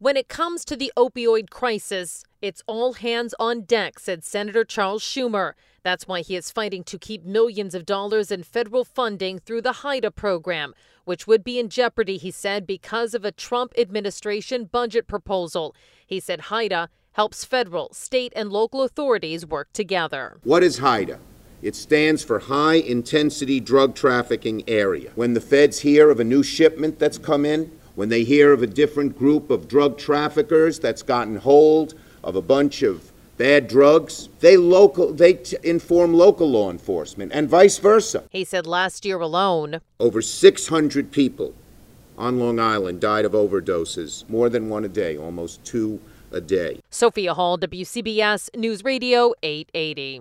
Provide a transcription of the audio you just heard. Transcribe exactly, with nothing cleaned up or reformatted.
When it comes to the opioid crisis, it's all hands on deck, said Senator Charles Schumer. That's why he is fighting to keep millions of dollars in federal funding through the HIDTA program, which would be in jeopardy, he said, because of a Trump administration budget proposal. He said HIDTA helps federal, state, and local authorities work together. What is HIDTA? It stands for High Intensity Drug Trafficking Area. When the feds hear of a new shipment that's come in, when they hear of a different group of drug traffickers that's gotten hold of a bunch of bad drugs, they local they t- inform local law enforcement and vice versa. He said last year alone, over six hundred people on Long Island died of overdoses, more than one a day, almost two a day. Sophia Hall, W C B S News Radio eight eighty.